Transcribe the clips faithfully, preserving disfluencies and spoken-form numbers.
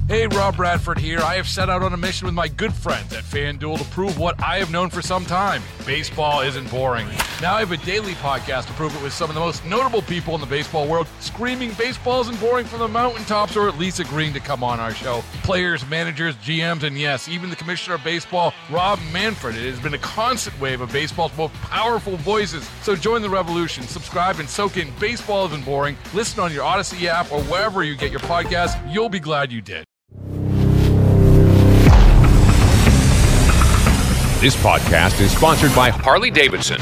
Hey, Rob Bradford here. I have set out on a mission with my good friends at FanDuel to prove what I have known for some time. Baseball isn't boring. Now I have a daily podcast to prove it with some of the most notable people in the baseball world, screaming baseball isn't boring from the mountaintops, or at least agreeing to come on our show. Players, managers, G Ms, and yes, even the commissioner of baseball, Rob Manfred. It has been a constant wave of baseball's most powerful voices. So join the revolution. Subscribe and soak in Baseball Isn't Boring. Listen on your Odyssey app or wherever you get your podcasts. You'll be glad you did. This podcast is sponsored by Harley-Davidson.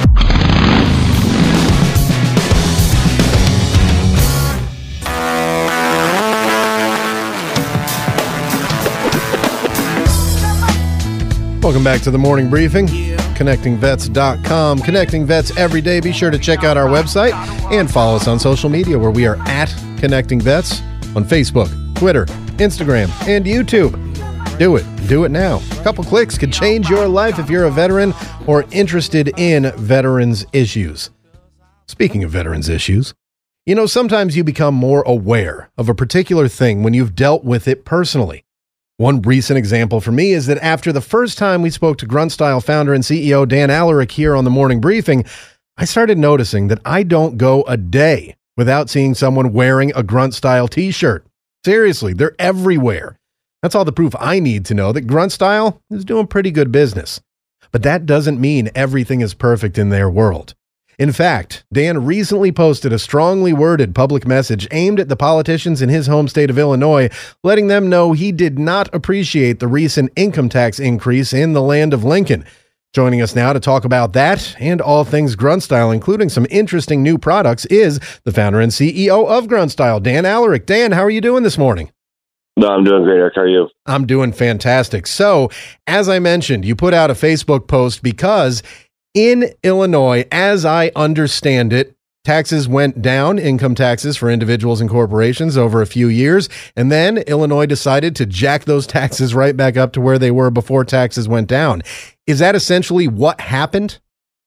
Welcome back to the morning briefing. connecting vets dot com. Connecting Vets every day. Be sure to check out our website and follow us on social media where we are at Connecting Vets on Facebook, Twitter, Instagram, and YouTube. Do it. Do it now. A couple clicks could change your life if you're a veteran or interested in veterans issues. Speaking of veterans issues, you know, sometimes you become more aware of a particular thing when you've dealt with it personally. One recent example for me is that after the first time we spoke to Grunt Style founder and C E O Dan Alaric here on the morning briefing, I started noticing that I don't go a day without seeing someone wearing a Grunt Style t-shirt. Seriously, they're everywhere. That's all the proof I need to know that Grunt Style is doing pretty good business. But that doesn't mean everything is perfect in their world. In fact, Dan recently posted a strongly worded public message aimed at the politicians in his home state of Illinois, letting them know he did not appreciate the recent income tax increase in the land of Lincoln. Joining us now to talk about that and all things Grunt Style, including some interesting new products, is the founder and C E O of Grunt Style, Dan Alaric. Dan, how are you doing this morning? No, I'm doing great, Eric. How are you? I'm doing fantastic. So, as I mentioned, you put out a Facebook post because in Illinois, as I understand it, taxes went down, income taxes for individuals and corporations over a few years, and then Illinois decided to jack those taxes right back up to where they were before taxes went down. Is that essentially what happened?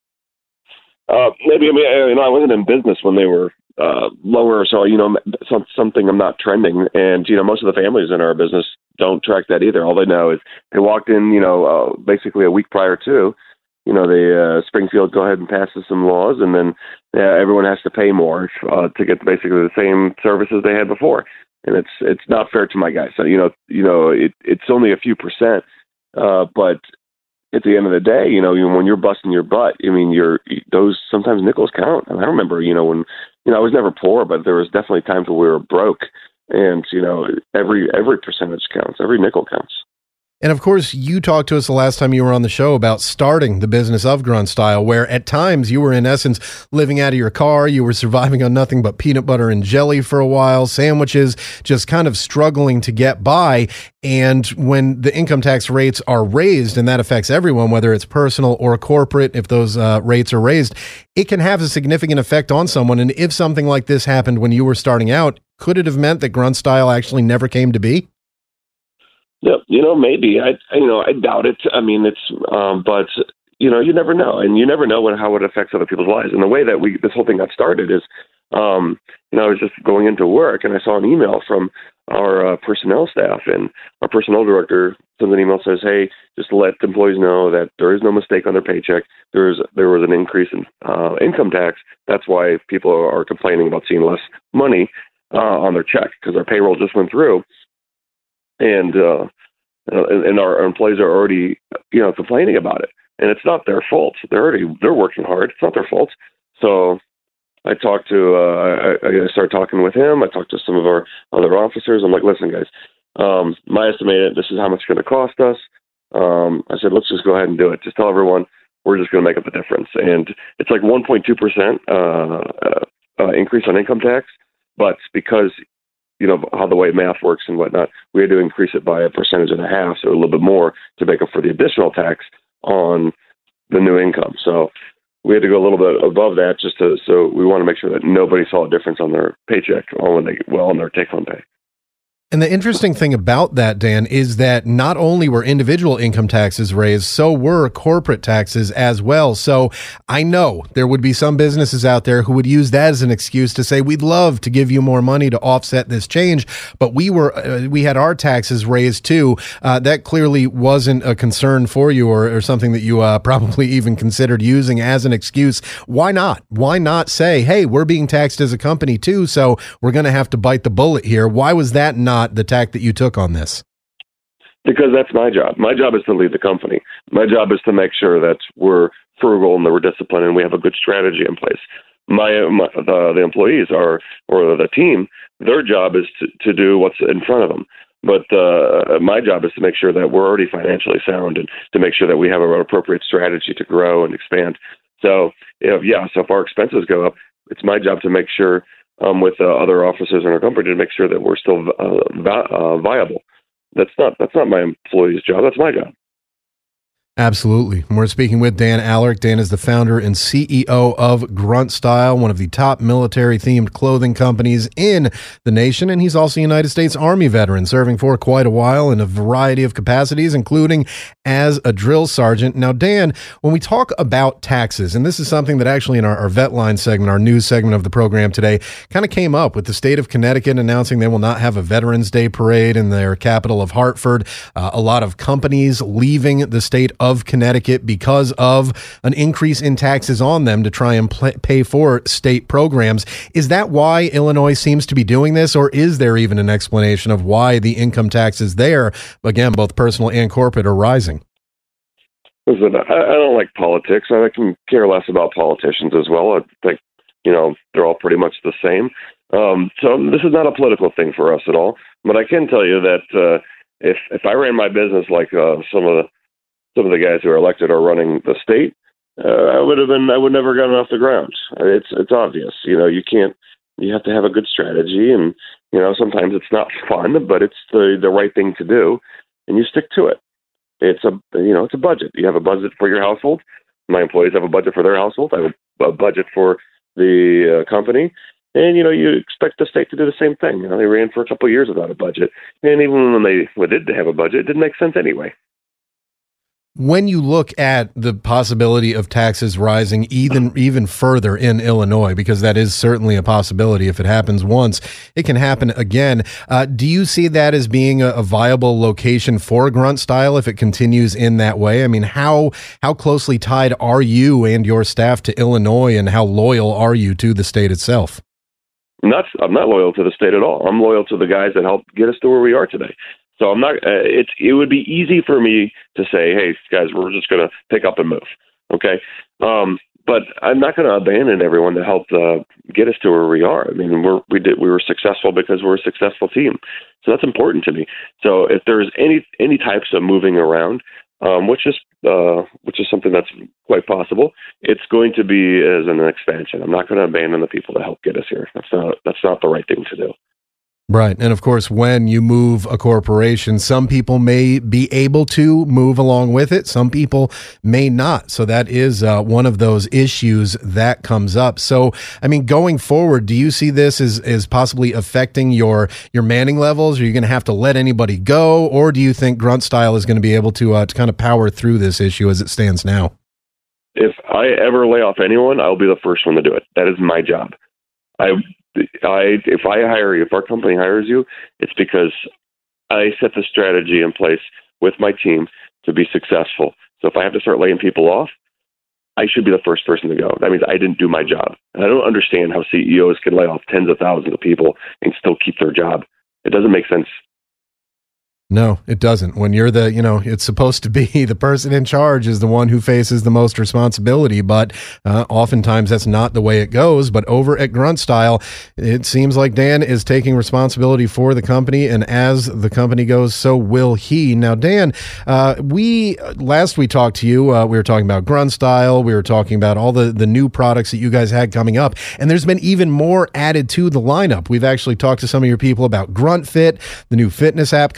Uh, maybe, I mean, you know, I wasn't in business when they were uh, lower, so, you know, some, something I'm not trending. And, you know, most of the families in our business don't track that either. All they know is they walked in, you know, uh, basically a week prior to, you know, the uh, Springfield go ahead and passes some laws, and then uh, everyone has to pay more uh, to get basically the same services they had before. And it's it's not fair to my guys. So, you know, you know, it, it's only a few percent, uh, but at the end of the day, you know, when you're busting your butt, I mean, you're those sometimes nickels count. And I remember, you know, when, you know, I was never poor, but there was definitely times when we were broke, and, you know, every, every percentage counts, every nickel counts. And of course, you talked to us the last time you were on the show about starting the business of Grunt Style, where at times you were in essence living out of your car. You were surviving on nothing but peanut butter and jelly for a while, sandwiches, just kind of struggling to get by. And when the income tax rates are raised, and that affects everyone, whether it's personal or corporate, if those uh, rates are raised, it can have a significant effect on someone. And if something like this happened when you were starting out, could it have meant that Grunt Style actually never came to be? Yeah, you know, maybe. I, you know, I doubt it. I mean, it's, um, but you know, you never know, and you never know what how it affects other people's lives. And the way that we this whole thing got started is, um, you know, I was just going into work, and I saw an email from our uh, personnel staff, and our personnel director sends an email that says, "Hey, just let employees know that there is no mistake on their paycheck. There's there was an increase in uh, income tax. That's why people are, are complaining about seeing less money uh, on their check, because our payroll just went through." And, uh, and our, our employees are already, you know, complaining about it, and it's not their fault. They're already, they're working hard. It's not their fault. So I talked to, uh, I, I started talking with him. I talked to some of our other officers. I'm like, listen, guys, um, my estimate, this is how much it's going to cost us. Um, I said, let's just go ahead and do it. Just tell everyone we're just going to make up the difference. And it's like one point two percent uh, uh, increase on income tax, but because you know, how the way math works and whatnot, we had to increase it by a percentage and a half, so a little bit more to make up for the additional tax on the new income. So we had to go a little bit above that just to, so we want to make sure that nobody saw a difference on their paycheck or when they, well, on their take-home pay. And the interesting thing about that, Dan, is that not only were individual income taxes raised, so were corporate taxes as well. So I know there would be some businesses out there who would use that as an excuse to say, we'd love to give you more money to offset this change, but we were uh, we had our taxes raised too. Uh, that clearly wasn't a concern for you, or, or something that you uh, probably even considered using as an excuse. Why not? Why not say, hey, we're being taxed as a company too, so we're going to have to bite the bullet here? Why was that not the tack that you took on this? Because that's my job. My job is to lead the company. My job is to make sure that we're frugal and that we're disciplined and we have a good strategy in place. My, my the, the employees are, or the team, their job is to, to do what's in front of them. But uh, my job is to make sure that we're already financially sound and to make sure that we have an appropriate strategy to grow and expand. So, if, yeah, so if our expenses go up, it's my job to make sure Um, with uh, other officers in our company to make sure that we're still uh, vi- uh, viable. That's not that's not my employee's job. That's my job. Absolutely. We're speaking with Dan Allerick. Dan is the founder and C E O of Grunt Style, one of the top military-themed clothing companies in the nation, and he's also a United States Army veteran, serving for quite a while in a variety of capacities, including as a drill sergeant. Now, Dan, when we talk about taxes, and this is something that actually in our, our Vet Line segment, our news segment of the program today, kind of came up with the state of Connecticut announcing they will not have a Veterans Day parade in their capital of Hartford. Uh, a lot of companies leaving the state of Connecticut because of an increase in taxes on them to try and pl- pay for state programs. Is that why Illinois seems to be doing this, or is there even an explanation of why the income taxes there, again, both personal and corporate, are rising? Listen, I, I don't like politics. I can care less about politicians as well. I think, you know, they're all pretty much the same. Um, so this is not a political thing for us at all. But I can tell you that uh, if if I ran my business like uh, some of the some of the guys who are elected are running the state, uh, I would have been, I would never gotten off the ground. It's, it's obvious, you know, you can't, you have to have a good strategy, and, you know, sometimes it's not fun, but it's the, the right thing to do, and you stick to it. It's a, you know, it's a budget. You have a budget for your household. My employees have a budget for their household. I have a budget for the uh, company. And, you know, you expect the state to do the same thing. You know, they ran for a couple of years without a budget. And even when they well, did have a budget, it didn't make sense anyway. When you look at the possibility of taxes rising even even further in Illinois, because that is certainly a possibility. If it happens once, it can happen again. Uh, do you see that as being a, a viable location for Grunt Style if it continues in that way? I mean, how how closely tied are you and your staff to Illinois, and how loyal are you to the state itself? Not, I'm not loyal to the state at all. I'm loyal to the guys that helped get us to where we are today. So I'm not. Uh, it's it would be easy for me to say, "Hey, guys, we're just going to pick up and move." Okay, um, but I'm not going to abandon everyone that helped uh, get us to where we are. I mean, we're we did we were successful because we're a successful team. So that's important to me. So if there's any any types of moving around, um, which is uh, which is something that's quite possible, it's going to be as an expansion. I'm not going to abandon the people that helped get us here. That's not that's not the right thing to do. Right. And of course, when you move a corporation, some people may be able to move along with it. Some people may not. So that is uh, one of those issues that comes up. So, I mean, going forward, do you see this as, as possibly affecting your, your manning levels? Are you going to have to let anybody go? Or do you think Grunt Style is going to be able to, uh, to kind of power through this issue as it stands now? If I ever lay off anyone, I'll be the first one to do it. That is my job. I I, if I hire you, if our company hires you, it's because I set the strategy in place with my team to be successful. So if I have to start laying people off, I should be the first person to go. That means I didn't do my job. And I don't understand how C E Os can lay off tens of thousands of people and still keep their job. It doesn't make sense. No, it doesn't. When you're the, you know, it's supposed to be the person in charge is the one who faces the most responsibility, but uh, oftentimes that's not the way it goes. But over at Grunt Style, it seems like Dan is taking responsibility for the company, and as the company goes, so will he. Now, Dan, uh, we last we talked to you, uh, we were talking about Grunt Style, we were talking about all the, the new products that you guys had coming up, and there's been even more added to the lineup. We've actually talked to some of your people about Grunt Fit, the new fitness app coming from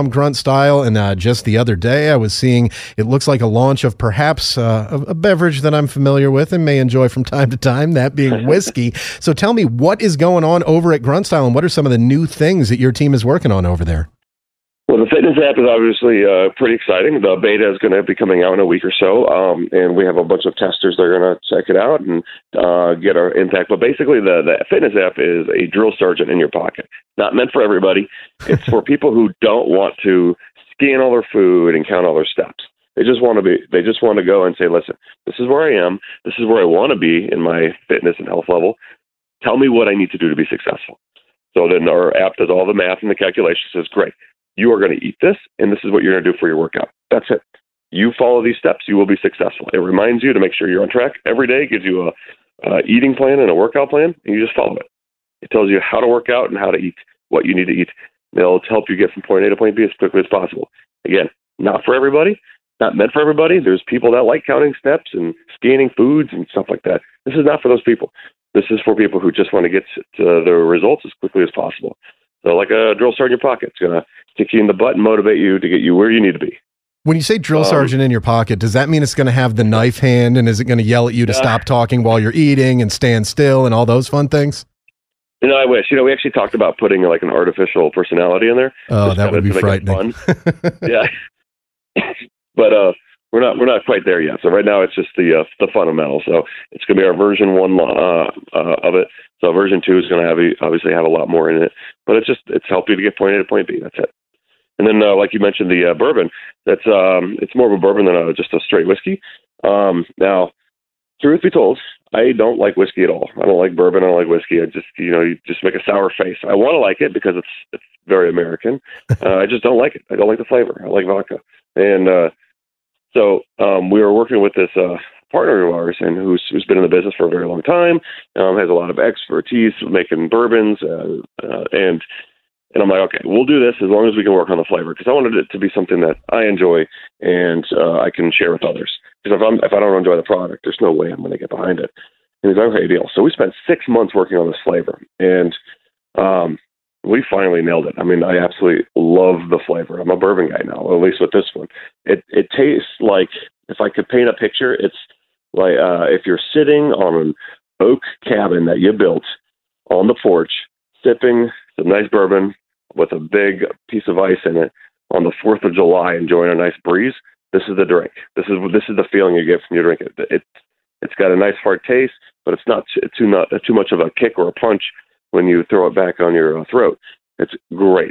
from Grunt Style, and uh, just the other day I was seeing it looks like a launch of perhaps uh, a, a beverage that I'm familiar with and may enjoy from time to time, that being whiskey. So tell me, what is going on over at Grunt Style, and what are some of the new things that your team is working on over there? Well, the fitness app is obviously uh, pretty exciting. The beta is going to be coming out in a week or so, um, and we have a bunch of testers that are going to check it out and uh, get our impact. But basically, the, the fitness app is a drill sergeant in your pocket. Not meant for everybody. It's for people who don't want to scan all their food and count all their steps. They just want to be. They just want to go and say, "Listen, this is where I am. This is where I want to be in my fitness and health level. Tell me what I need to do to be successful." So then our app does all the math and the calculations. Says, "Great. You are going to eat this, and this is what you're going to do for your workout." That's it. You follow these steps, you will be successful. It reminds you to make sure you're on track every day. It gives you a, a eating plan and a workout plan, and you just follow it. It tells you how to work out and how to eat, what you need to eat. It'll help you get from point A to point B as quickly as possible. Again, not for everybody, not meant for everybody. There's people that like counting steps and scanning foods and stuff like that. This is not for those people. This is for people who just want to get to the results as quickly as possible. So like a drill sergeant in your pocket, it's going to kick you in the butt and motivate you to get you where you need to be. When you say drill sergeant um, in your pocket, does that mean it's going to have the knife hand, and is it going to yell at you to uh, stop talking while you're eating and stand still and all those fun things? You know, I wish. You know, we actually talked about putting like an artificial personality in there. Oh, that would be frightening. Yeah, but uh, we're not we're not quite there yet. So right now it's just the uh, the fundamental. So it's going to be our version one uh, uh, of it. So version two is going to have obviously have a lot more in it, but it's just it's helped you to get point A to point B. That's it. And then, uh, like you mentioned, the uh, bourbon. That's um, it's more of a bourbon than a, just a straight whiskey. Um, now, truth be told, I don't like whiskey at all. I don't like bourbon. I don't like whiskey. I just you know you just make a sour face. I want to like it because it's it's very American. Uh, I just don't like it. I don't like the flavor. I like vodka. And uh, so um, we were working with this uh, partner of ours, and who's who's been in the business for a very long time, um, has a lot of expertise making bourbons, uh, uh, and. And I'm like, okay, we'll do this as long as we can work on the flavor, because I wanted it to be something that I enjoy and uh, I can share with others. Because if I'm if I don't enjoy the product, there's no way I'm going to get behind it. And he's like, okay, deal. So we spent six months working on this flavor, and um, we finally nailed it. I mean, I absolutely love the flavor. I'm a bourbon guy now, at least with this one. It it tastes like, if I could paint a picture, it's like uh, if you're sitting on an oak cabin that you built on the porch, sipping some nice bourbon with a big piece of ice in it on the fourth of July, enjoying a nice breeze. This is the drink. This is this is the feeling you get when you drink it. It it's got a nice hard taste, but it's not too not too much of a kick or a punch when you throw it back on your uh, throat. It's great.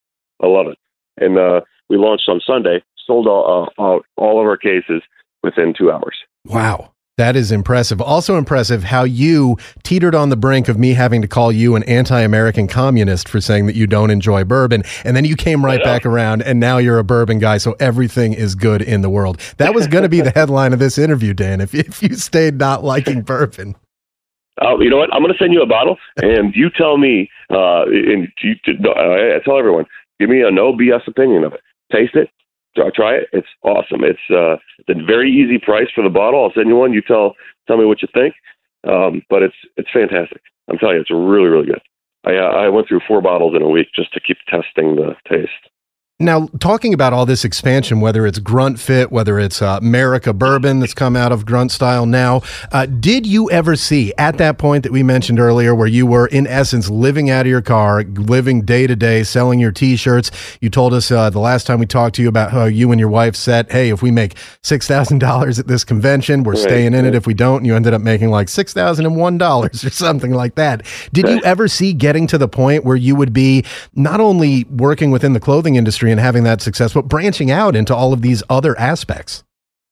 I love it. And uh, we launched on Sunday. Sold all, uh, out all of our cases within two hours. Wow. That is impressive. Also impressive how you teetered on the brink of me having to call you an anti-American communist for saying that you don't enjoy bourbon. And then you came right back around, and now you're a bourbon guy, so everything is good in the world. That was going to be the headline of this interview, Dan, if, if you stayed not liking bourbon. Oh, you know what? I'm going to send you a bottle, and you tell me, uh, and you, uh, I tell everyone, give me a no B S opinion of it. Taste it. Try it. It's awesome. It's uh, a very easy price for the bottle. I'll send you one. You tell tell me what you think. Um, but it's it's fantastic. I'm telling you, it's really, really good. I uh, I went through four bottles in a week just to keep testing the taste. Now, talking about all this expansion, whether it's Grunt Fit, whether it's uh, America Bourbon that's come out of Grunt Style now, uh, did you ever see at that point that we mentioned earlier where you were, in essence, living out of your car, living day to day, selling your T-shirts? You told us uh, the last time we talked to you about how you and your wife said, hey, if we make six thousand dollars at this convention, we're right, staying in right. it. If we don't, and you ended up making like six thousand one dollars or something like that. Did you ever see getting to the point where you would be not only working within the clothing industry and having that success, but branching out into all of these other aspects?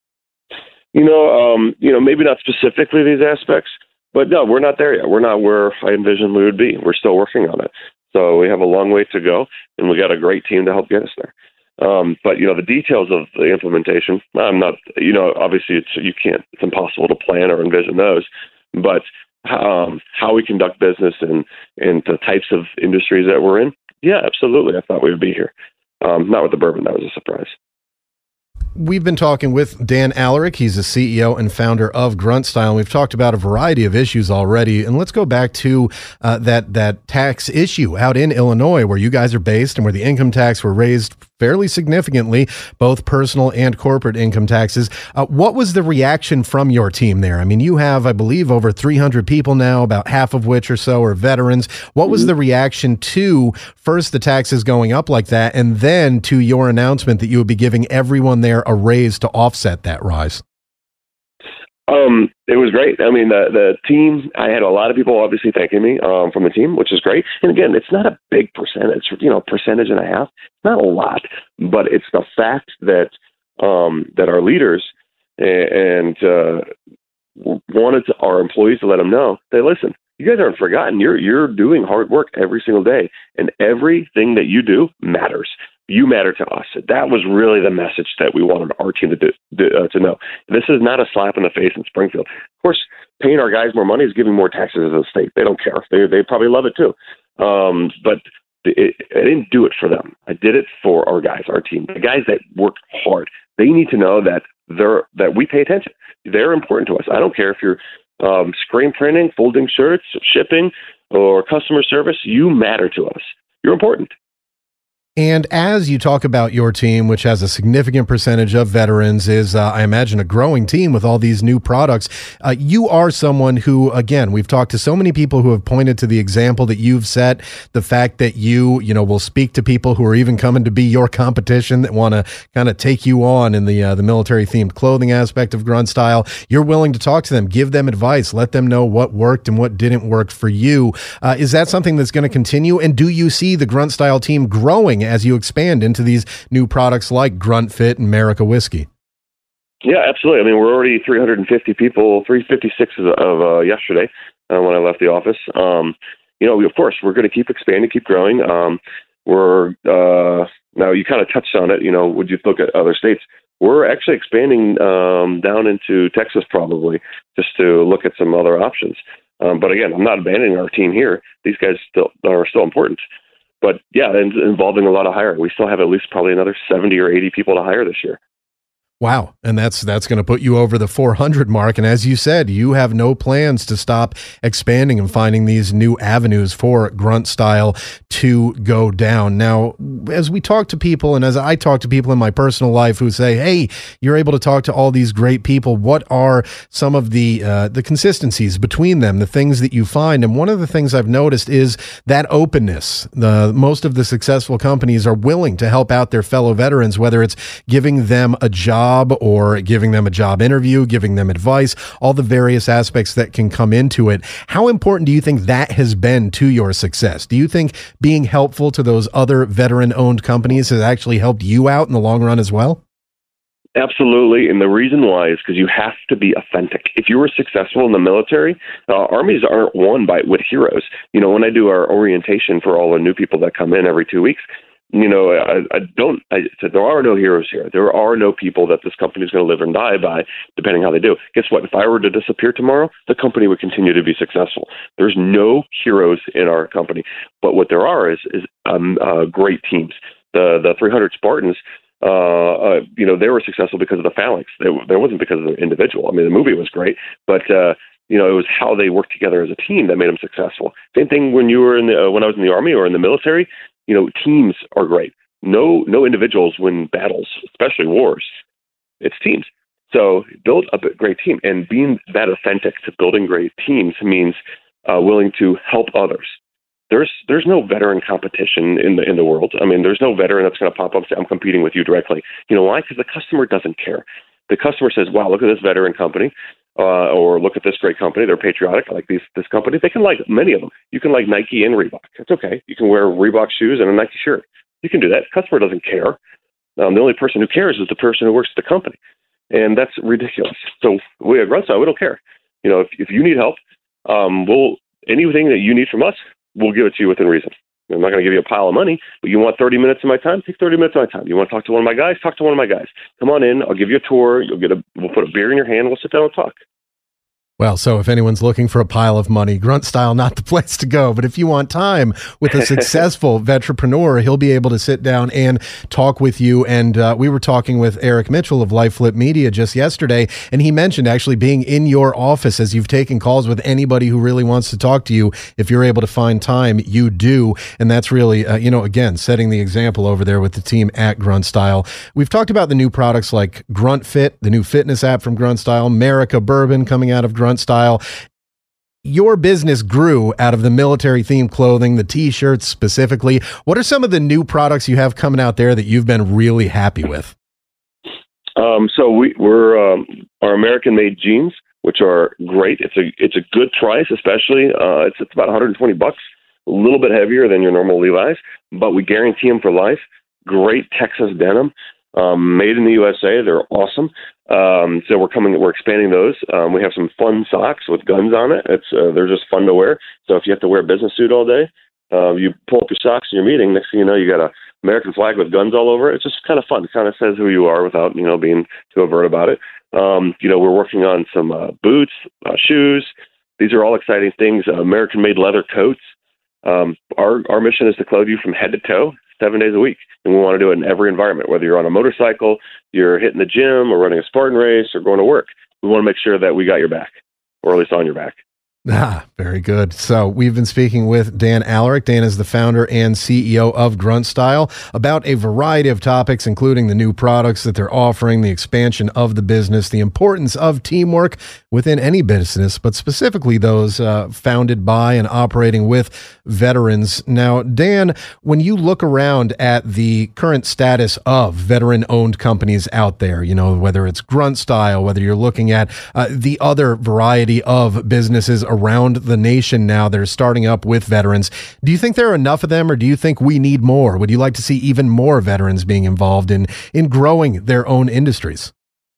You know, um, you know, maybe not specifically these aspects, but no, we're not there yet. We're not where I envisioned we would be. We're still working on it. So we have a long way to go, and we got a great team to help get us there. Um, but, you know, the details of the implementation, I'm not, you know, obviously it's, you can't, it's impossible to plan or envision those, but um, how we conduct business and, and the types of industries that we're in, yeah, absolutely. I thought we would be here. Um, not with the bourbon. That was a surprise. We've been talking with Dan Alaric. He's the C E O and founder of Grunt Style. And we've talked about a variety of issues already. And let's go back to uh, that that tax issue out in Illinois, where you guys are based and where the income tax were raised fairly significantly, both personal and corporate income taxes. Uh, what was the reaction from your team there? I mean, you have, I believe, over three hundred people now, about half of which or so are veterans. What was the reaction to first the taxes going up like that, and then to your announcement that you would be giving everyone there a raise to offset that rise? Um, it was great. I mean, the the team, I had a lot of people obviously thanking me um, from the team, which is great. And again, it's not a big percentage, you know, percentage and a half. It's not a lot, but it's the fact that um, that our leaders and uh, wanted to, our employees to let them know, they listen, you guys aren't forgotten. You're you're doing hard work every single day, and everything that you do matters. You matter to us. That was really the message that we wanted our team to do, uh, to know. This is not a slap in the face in Springfield. Of course, paying our guys more money is giving more taxes to the state. They don't care. They they probably love it too. Um, but it, I didn't do it for them. I did it for our guys, our team, the guys that work hard. They need to know that they're that we pay attention. They're important to us. I don't care if you're um, screen printing, folding shirts, shipping, or customer service. You matter to us. You're important. And as you talk about your team, which has a significant percentage of veterans, is, uh, I imagine, a growing team with all these new products, uh, you are someone who, again, we've talked to so many people who have pointed to the example that you've set, the fact that you, you know, will speak to people who are even coming to be your competition that want to kind of take you on in the uh, the military-themed clothing aspect of Grunt Style. You're willing to talk to them, give them advice, let them know what worked and what didn't work for you. Uh, is that something that's going to continue? And do you see the Grunt Style team growing as you expand into these new products like Grunt Fit and America Whiskey? Yeah, absolutely. I mean, we're already three hundred fifty people, three hundred fifty-six of, of uh, yesterday uh, when I left the office. Um, you know, we, of course, we're going to keep expanding, keep growing. Um, we're uh, now you kind of touched on it. You know, would you look at other states? We're actually expanding um, down into Texas probably just to look at some other options. Um, but again, I'm not abandoning our team here. These guys still are still important. But yeah, and involving a lot of hiring. We still have at least probably another seventy or eighty people to hire this year. Wow. And that's that's going to put you over the four hundred mark. And as you said, you have no plans to stop expanding and finding these new avenues for Grunt Style to go down. Now, as we talk to people, and as I talk to people in my personal life who say, hey, you're able to talk to all these great people, what are some of the uh, the consistencies between them, the things that you find? And one of the things I've noticed is that openness. The most of the successful companies are willing to help out their fellow veterans, whether it's giving them a job or giving them a job interview, giving them advice, all the various aspects that can come into it. How important do you think that has been to your success? Do you think being helpful to those other veteran-owned companies has actually helped you out in the long run as well? Absolutely. And the reason why is because you have to be authentic. If you were successful in the military, uh, armies aren't won by with heroes. You know, when I do our orientation for all the new people that come in every two weeks, you know, I, I don't, I said, there are no heroes here. There are no people that this company is going to live and die by, depending how they do. Guess what? If I were to disappear tomorrow, the company would continue to be successful. There's no heroes in our company. But what there are is, is um, uh, great teams. The, the three hundred Spartans, uh, uh, you know, they were successful because of the phalanx. They, they wasn't because of the individual. I mean, the movie was great, but, uh, you know, it was how they worked together as a team that made them successful. Same thing when you were in the, uh, when I was in the Army or in the military. You know, teams are great. No, no individuals win battles, especially wars. It's teams. So build a great team, and being that authentic to building great teams means uh, willing to help others. There's there's no veteran competition in the in the world. I mean, there's no veteran that's going to pop up and say, I'm competing with you directly. You know why? Because the customer doesn't care. The customer says, wow, look at this veteran company. Uh, or look at this great company. They're patriotic. I like these this company. They can like many of them. You can like Nike and Reebok. It's okay. You can wear Reebok shoes and a Nike shirt. You can do that. Customer doesn't care. Um, the only person who cares is the person who works at the company, and that's ridiculous. So we at Grunt Style, we don't care. You know, if if you need help, um, we'll anything that you need from us, we'll give it to you within reason. I'm not going to give you a pile of money, but you want thirty minutes of my time? Take thirty minutes of my time. You want to talk to one of my guys? Talk to one of my guys. Come on in. I'll give you a tour. You'll get a. We'll put a beer in your hand. We'll sit down and talk. Well, so if anyone's looking for a pile of money, Grunt Style, not the place to go. But if you want time with a successful vetrepreneur, he'll be able to sit down and talk with you. And uh, we were talking with Eric Mitchell of LifeFlip Media just yesterday, and he mentioned actually being in your office as you've taken calls with anybody who really wants to talk to you. If you're able to find time, you do. And that's really, uh, you know, again, setting the example over there with the team at Grunt Style. We've talked about the new products like Grunt Fit, the new fitness app from Grunt Style, America Bourbon coming out of Grunt Style. Your business grew out of the military themed clothing, the t-shirts specifically. What are some of the new products you have coming out there that you've been really happy with? Um, so we, we're um, our American made jeans, which are great. It's a it's a good price, especially uh, it's it's about one hundred twenty bucks, a little bit heavier than your normal Levi's, but we guarantee them for life. Great Texas denim. Um, made in the U S A, they're awesome. Um, so we're coming, we're expanding those. Um, we have some fun socks with guns on it. It's uh, they're just fun to wear. So if you have to wear a business suit all day, uh, you pull up your socks in your meeting. Next thing you know, you got a American flag with guns all over it. It's just kind of fun. It kind of says who you are without you know being too overt about it. Um, you know, we're working on some uh, boots, uh, shoes. These are all exciting things. Uh, American-made leather coats. Um, our our mission is to clothe you from head to toe, seven days a week. And we want to do it in every environment, whether you're on a motorcycle, you're hitting the gym, or running a Spartan race, or going to work. We want to make sure that we got your back, or at least on your back. Ah, very good. So we've been speaking with Dan Alaric. Dan is the founder and C E O of Grunt Style about a variety of topics, including the new products that they're offering, the expansion of the business, the importance of teamwork within any business, but specifically those uh, founded by and operating with veterans. Now, Dan, when you look around at the current status of veteran-owned companies out there, you know, whether it's Grunt Style, whether you're looking at uh, the other variety of businesses around the nation now that are starting up with veterans, do you think there are enough of them, or do you think we need more? Would you like to see even more veterans being involved in, in growing their own industries?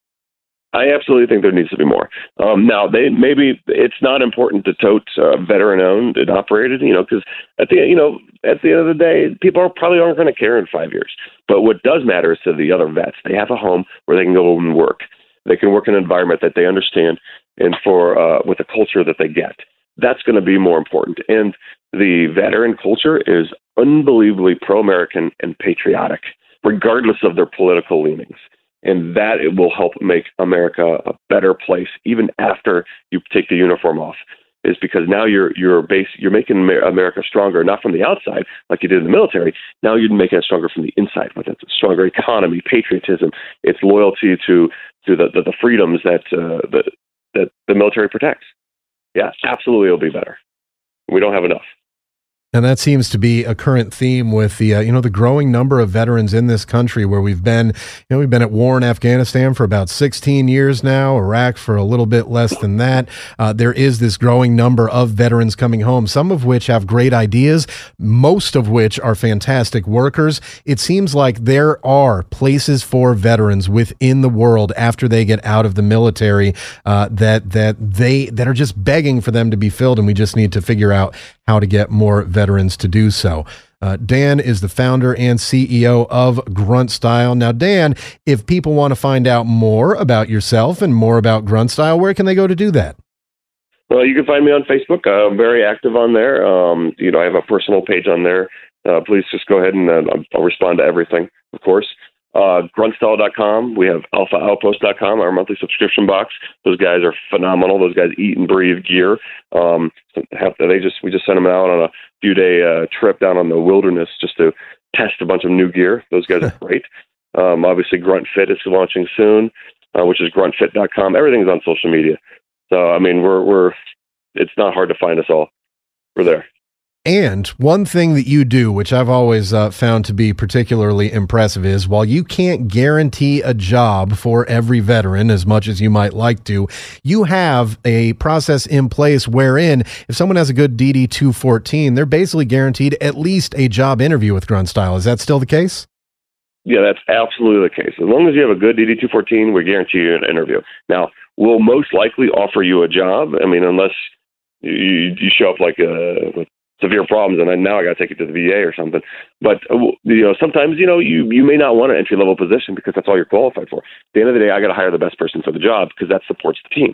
I absolutely think there needs to be more. Um, now, they maybe it's not important to tote uh, veteran-owned and operated, you know, because at the you know at the end of the day, people are probably aren't going to care in five years. But what does matter is to the other vets. They have a home where they can go and work. They can work in an environment that they understand, and for uh, with a culture that they get. That's going to be more important. And the veteran culture is unbelievably pro-American and patriotic, regardless of their political leanings. And that it will help make America a better place, even after you take the uniform off, is because now you're you're base you're making America stronger, not from the outside like you did in the military. Now you're making it stronger from the inside with a stronger economy, patriotism, its loyalty to to the the, the freedoms that uh, the that the military protects. Yeah, absolutely, it'll be better. We don't have enough. And that seems to be a current theme with the, uh, you know, the growing number of veterans in this country, where we've been, you know, we've been at war in Afghanistan for about sixteen years now, Iraq for a little bit less than that. Uh, there is this growing number of veterans coming home, some of which have great ideas, most of which are fantastic workers. It seems like there are places for veterans within the world after they get out of the military uh, that that they that are just begging for them to be filled, and we just need to figure out how to get more veterans to do so. Uh, Dan is the founder and C E O of Grunt Style. Now, Dan, if people want to find out more about yourself and more about Grunt Style, where can they go to do that? Well, you can find me on Facebook. Uh, I'm very active on there. Um, you know, I have a personal page on there. Uh, please just go ahead and uh, I'll respond to everything, of course. Uh, grunt style dot com. We have alpha outpost dot com, our monthly subscription box. Those guys are phenomenal. Those guys eat and breathe gear. Um, have, they just we just sent them out on a few day uh, trip down on the wilderness just to test a bunch of new gear. Those guys are great. Um, obviously, Grunt Fit is launching soon, uh, which is grunt fit dot com. Everything's on social media. So I mean, we're we're it's not hard to find us all. We're there. And one thing that you do, which I've always uh, found to be particularly impressive, is while you can't guarantee a job for every veteran as much as you might like to, you have a process in place wherein if someone has a good D D two fourteen, they're basically guaranteed at least a job interview with Grunt Style. Is that still the case? Yeah, that's absolutely the case. As long as you have a good D D two fourteen, we guarantee you an interview. Now, we'll most likely offer you a job. I mean, unless you, you show up like a... with severe problems, and then now I got to take it to the V A or something. But you know, sometimes you know you you may not want an entry level position because that's all you're qualified for. At the end of the day, I got to hire the best person for the job because that supports the team.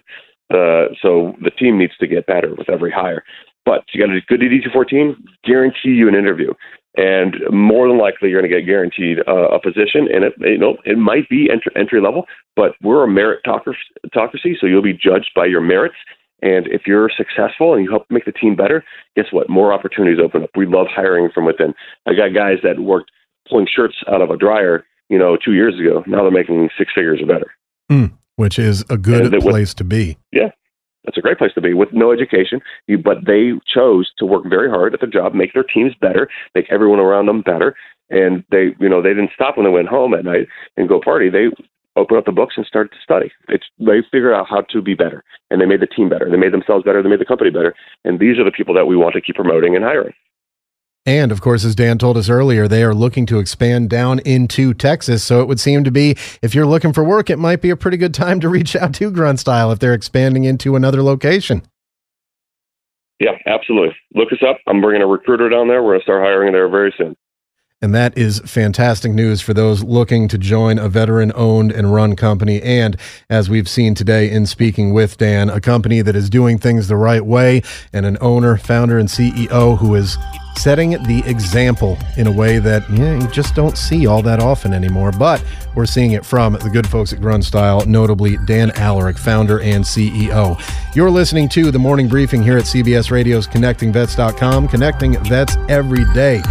Uh, so the team needs to get better with every hire. But you got a good D D two fourteen, guarantee you an interview. And more than likely, you're going to get guaranteed uh, a position. And it, you know, it might be entry, entry level, but we're a meritocracy, so you'll be judged by your merits. And if you're successful and you help make the team better, guess what? More opportunities open up. We love hiring from within. I got guys that worked pulling shirts out of a dryer, you know, two years ago. Now they're making six figures or better. Mm, which is a good place with, to be. Yeah. That's a great place to be with no education, you, but they chose to work very hard at their job, make their teams better, make everyone around them better. And they, you know, they didn't stop when they went home at night and go party. They opened up the books and started to study. It's, they figured out how to be better, and they made the team better. They made themselves better. They made the company better. And these are the people that we want to keep promoting and hiring. And, of course, as Dan told us earlier, they are looking to expand down into Texas. So it would seem to be, if you're looking for work, it might be a pretty good time to reach out to Grunt Style if they're expanding into another location. Yeah, absolutely. Look us up. I'm bringing a recruiter down there. We're going to start hiring there very soon. And that is fantastic news for those looking to join a veteran-owned and run company. And as we've seen today in speaking with Dan, a company that is doing things the right way, and an owner, founder, and C E O who is setting the example in a way that yeah, you just don't see all that often anymore. But we're seeing it from the good folks at Grunt Style, notably Dan Alaric, founder and C E O. You're listening to The Morning Briefing here at C B S Radio's Connecting Vets dot com, connecting vets every day.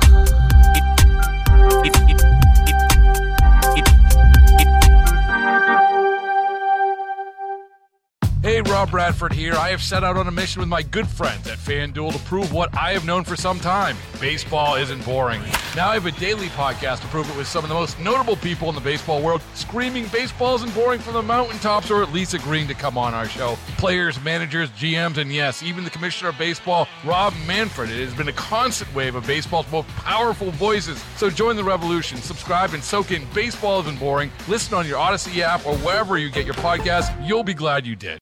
Hey, Rob Bradford here. I have set out on a mission with my good friends at FanDuel to prove what I have known for some time. Baseball isn't boring. Now I have a daily podcast to prove it with some of the most notable people in the baseball world, screaming baseball isn't boring from the mountaintops, or at least agreeing to come on our show. Players, managers, G Ms, and yes, even the commissioner of baseball, Rob Manfred. It has been a constant wave of baseball's most powerful voices. So join the revolution. Subscribe and soak in Baseball Isn't Boring. Listen on your Odyssey app or wherever you get your podcasts. You'll be glad you did.